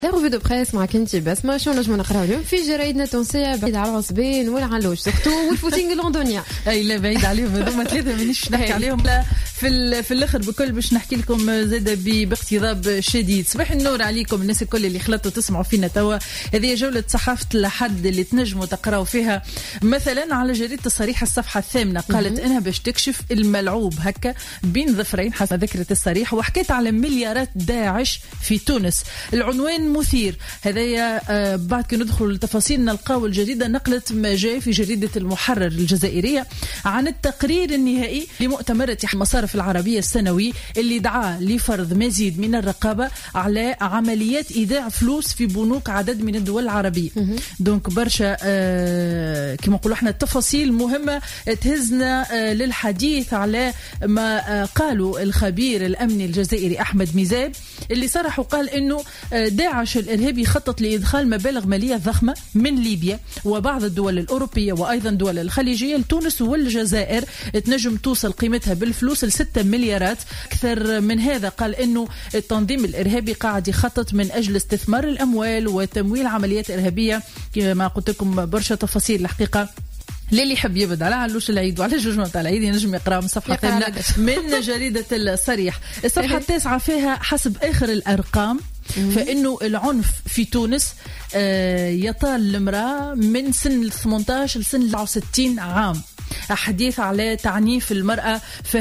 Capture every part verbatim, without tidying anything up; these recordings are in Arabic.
لا روفي دو بريس مع كنتي بس ما شو نجم نقراو اليوم في جرايدنا التونسيه بعيد على العصبين والعلوش سورتو والفوتينغ اللندنيا. اي لا بعيد عليهم هذوما ثلاثه مانيش نحكي عليهم لا في في الاخر بكل باش نحكي لكم زاده باقتضاب شديد. صباح النور عليكم الناس الكل اللي خلطوا تسمعوا فينا توا. هذه جوله صحافه الحد اللي تنجموا تقراوا فيها مثلا على جريده الصريح الصفحه الثامنه قالت انها باش تكشف الملعوب هكا بين ظفرين حسب ذكرت الصريح وحكيت على مليارات داعش في تونس. العنوان مثير هذايا آه بعد كي ندخل للتفاصيل نلقاو الجريده نقلت ما جاء في جريده المحرر الجزائريه عن التقرير النهائي لمؤتمر المصارف العربيه السنوي اللي دعا لفرض مزيد من الرقابه على عمليات ايداع فلوس في بنوك عدد من الدول العربيه. دونك برشا آه كما نقولوا احنا التفاصيل مهمه تهزنا آه للحديث على ما آه قالوا الخبير الامني الجزائري احمد ميزاب اللي صرح وقال انه آه داعش الإرهابي خطط لإدخال مبالغ مالية ضخمة من ليبيا وبعض الدول الأوروبية وأيضا دول الخليجية لتونس والجزائر تنجم توصل قيمتها بالفلوس لستة مليارات. أكثر من هذا قال إنه التنظيم الإرهابي قاعد يخطط من أجل استثمار الأموال وتمويل عمليات إرهابية كما قلت لكم برشا تفاصيل الحقيقة. للي يحب يبدا على علوش العيد وعلى جوجمة تاع العيد ينجم يقرا من صفحه ثامنه من جريده الصريح. الصفحه التاسعه فيها حسب اخر الارقام فإنه العنف في تونس يطال المرأة من سن ثمانية عشر لسن سبعة وستين عام. حديث على تعنيف المرأة في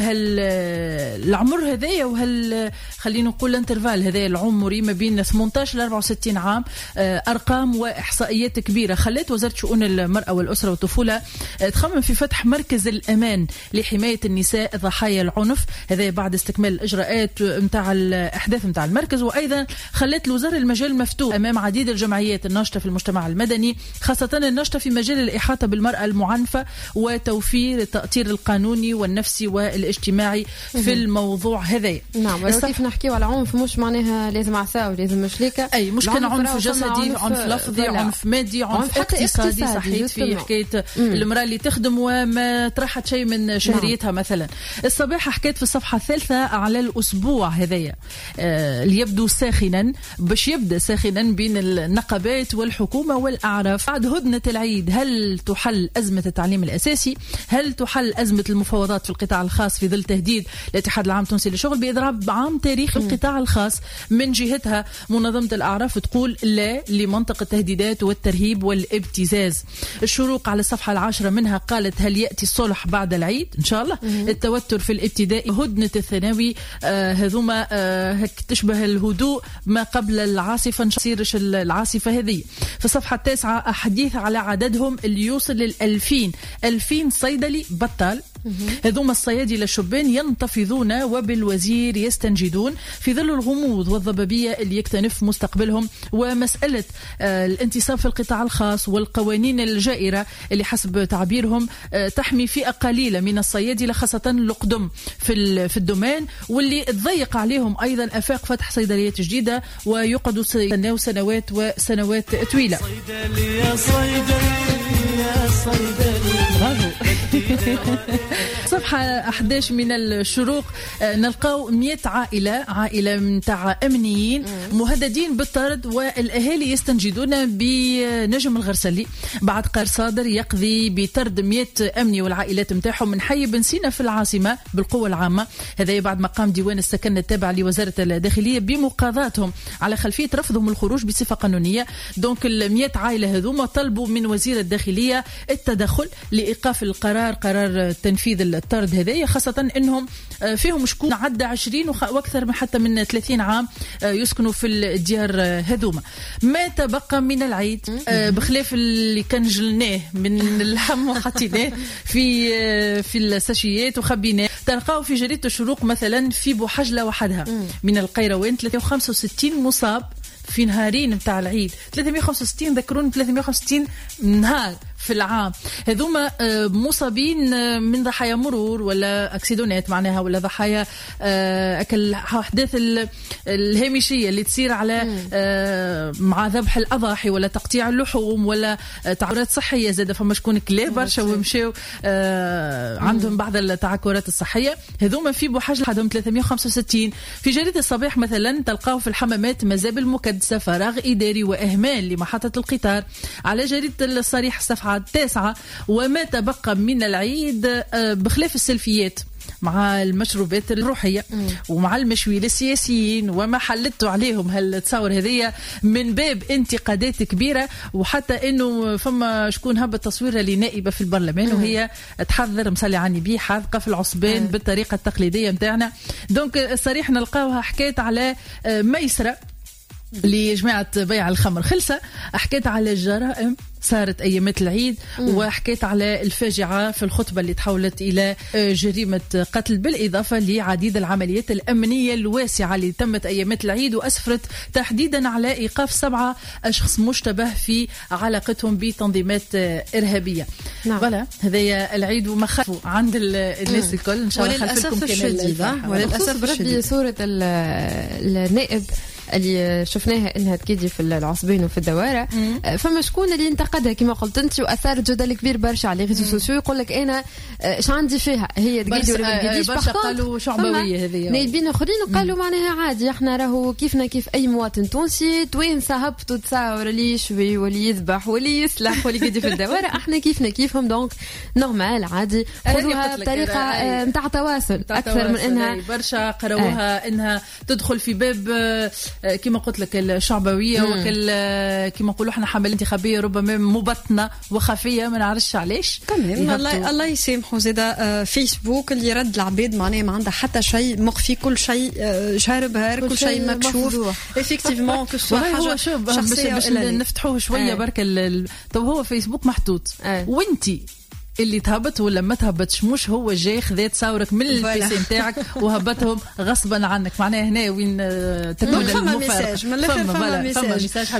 هالعمر هذايا وهال خلينا نقول الانترفال هذايا العمري ما بين ثمانية عشر ل أربعة وستين عام. أرقام وإحصائيات كبيرة خلت وزارة شؤون المرأة والأسرة والطفولة تخمم في فتح مركز الأمان لحماية النساء ضحايا العنف هذايا بعد استكمال الإجراءات متاع الأحداث متاع المركز. وأيضا خلت الوزارة المجال مفتوح أمام عديد الجمعيات الناشطة في المجتمع المدني خاصة الناشطة في مجال الإحاطة بالمرأة المعنفة وتوفير التأطير القانوني والنفسي والاجتماعي في الموضوع هذا. نعم ولو كيف نحكيو على عنف مش معناها لازم عصا ولازم مشليكة أي مش كان عنف جسدي عنف لفظي عنف مادي عنف اقتصادي صحيح في حكاية المرأة اللي تخدم وما ترحت شيء من شهريتها. نعم. مثلا الصباح حكيت في الصفحة الثالثة على الأسبوع هذايا آه اللي يبدو ساخنا باش يبدأ ساخنا بين النقابات والحكومة والأعراف بعد هدنة العيد. هل تحل أزمة التعليم الأساسي؟ هل تحل أزمة المفاوضات في القطاع الخاص في ظل تهديد الاتحاد العام التونسي للشغل بإضراب عام تاريخ القطاع الخاص؟ من جهتها منظمة الأعراف تقول لا لمنطق التهديدات والترهيب والابتزاز. الشروق على الصفحة العاشرة منها قالت هل يأتي الصلح بعد العيد؟ إن شاء الله. التوتر في الابتدائي هدنة الثانوي آه هذوما آه تشبه الهدوء ما قبل العاصفة نصيرش العاصفة هذه. في الصفحة التاسعة حديث على عددهم اللي يوصل للألفين ألفين صيدلي بطال. هذوما الصيادلة الشبان ينتفضون وبالوزير يستنجدون في ظل الغموض والضبابية اللي يكتنف مستقبلهم ومسألة آه الانتصاب في القطاع الخاص والقوانين الجائرة اللي حسب تعبيرهم آه تحمي فئة قليلة من الصيادلة خاصة القدم في في الدومان واللي تضيق عليهم أيضا آفاق فتح صيدليات جديدة ويقعدوا سنوات وسنوات طويلة. صيدلي يا صيدلي يا صيدلي برافو. صفحة أحد عشر من الشروق نلقاو مئة عائلة عائلة متاع أمنيين مهددين بالطرد والأهالي يستنجدون بنجم الغرسلي بعد قرار صادر يقضي بطرد مئة أمني والعائلات متاعهم من حي بن سينا في العاصمة بالقوة العامة. هذا بعد ما قام ديوان السكن التابع لوزارة الداخلية بمقاضاتهم على خلفية رفضهم الخروج بصفة قانونية. دونك المئة عائلة هذوما طلبوا من وزير الداخلية التدخل لإيقاف القرار قرار تنفيذ الطرد هذايا خاصة انهم فيهم شكون عدى عشرين واكثر من حتى من ثلاثين عام يسكنوا في الديار هذوما. ما تبقى من العيد بخلاف اللي كان جلناه من اللحم وحطيناه في في الساشيات وخبيناه تلقاو في جريدة الشروق مثلا في بوحجلة وحدها من القيروان ثلاثمئة وخمسة وستين مصاب في نهارين متاع العيد. ثلاثمئة وخمسة وستين ذكرون ثلاثمئة وخمسة وستين نهار في العام. هذوما مصابين من ضحايا مرور ولا اكسيدونات معناها، ولا ضحايا الاحداث الهامشيه اللي تصير على مع ذبح الاضاحي ولا تقطيع اللحوم ولا تعثرات صحيه. زاد فما شكون كلا برشا ومشاو عندهم بعض التعثرات الصحيه. هذوما في بوحاج لحدهم ثلاثمائة وخمسة وستين. في جريده الصباح مثلا تلقاو في الحمامات مزابل مكدسه، فراغ اداري واهمال لمحطه القطار. على جريده الصريح الصفحه التاسعه وما تبقى من العيد بخلاف السلفيات مع المشروبات الروحية مم. ومع المشوي للسياسيين وما حلتوا عليهم هالتصور هذية من باب انتقادات كبيرة، وحتى انه فما شكون هبط تصويرها لنائبة في البرلمان مم. وهي تحذر مصلي عني بيه حاذقة في العصبان مم. بالطريقة التقليدية متاعنا. دونك الصريح نلقاوها حكاية على ميسرة لجماعة بيع الخمر خلصة، حكيت على الجرائم صارت أيامات العيد مم. وحكيت على الفاجعة في الخطبة اللي تحولت إلى جريمة قتل، بالإضافة لعديد العمليات الأمنية الواسعة اللي تمت أيامات العيد وأسفرت تحديدا على إيقاف سبعة أشخاص مشتبه في علاقتهم بتنظيمات إرهابية. نعم. فلا هذا العيد وما خافوا عند الناس مم. الكل. إن شاء الله وللأسف الشديد وللأسف بردي صورة النائب اللي شفناها انها تكيدي في العصبين وفي الدواره. فما شكون اللي انتقدها كما قلت انت واثارت جدل كبير برشا على ريزو سوسيو، يقول لك انا اش عندي فيها هي تقيدي ولا ما تقيديش. برشا قالوا شعبويه هذه، نايبين اخرين قالوا معناها عادي احنا راهو كيفنا كيف اي مواطن تونسي، توانسه هبطوا تصاور اللي يشوي واللي يذبح واللي يسلح واللي يقيدي في الدواره، احنا كيفنا كيفهم. دونك نورمال عادي خذوها بطريقه نتاع تواصل اكثر من انها برشا قراوها انها تدخل في باب كما قلت لك الشعبويه وكل كما نقولوا احنا حمله انتخابيه ربما مبطنه وخفيه ما نعرفش علاش. تمام الله الله يسامحوا. زاده فيسبوك اللي رد العباد معناها ما عندها حتى شيء مخفي، كل شيء شارب هار، كل شيء مكشوف افكتيفمون كو سوا حاجه شخصيه. باش نفتحوه شويه برك تو هو فيسبوك محطوط وانتي اللي تهبط ولا ما تهبطش، مش هو جاي خذا تصاورك من البيسي نتاعك وهبطهم غصبا عنك. معناها هنا وين تكون المفارقه. فما ميساج